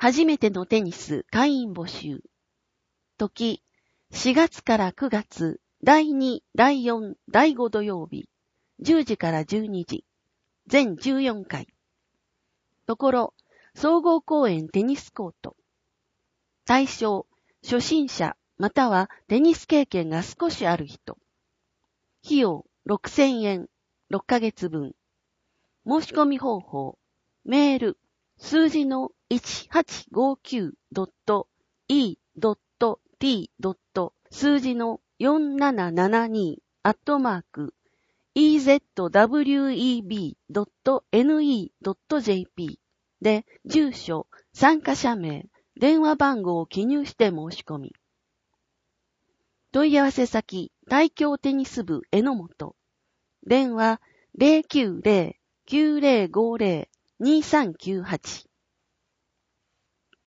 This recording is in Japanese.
初めてのテニス会員募集。時、4月から9月、第2、第4、第5土曜日、10時から12時、全14回。ところ、総合公園テニスコート。対象、初心者またはテニス経験が少しある人。費用6000円、6ヶ月分。申し込み方法、メール、数字の 1859.e.t. 数字の4772 @ezweb.ne.jp で、住所、参加者名、電話番号を記入して申し込み。問い合わせ先、大京テニス部榎本。電話 090-9050-2398